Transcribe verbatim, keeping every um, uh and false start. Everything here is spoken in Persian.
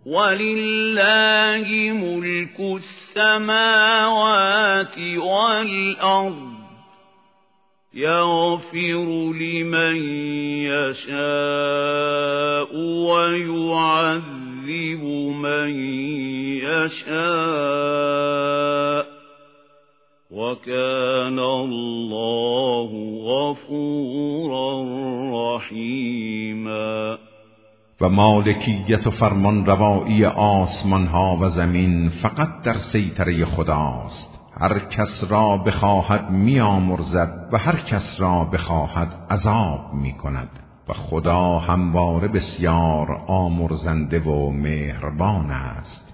ولله ملك السماوات والأرض يغفر لمن يشاء ويعذب من يشاء وكان الله غفورا رحیما. و مالکیت و فرمان روایی آسمان ها و زمین فقط در سیطره خداست. هر کس را بخواهد میامرزد و هر کس را بخواهد عذاب میکند و خدا همواره بسیار آمرزنده و مهربان است.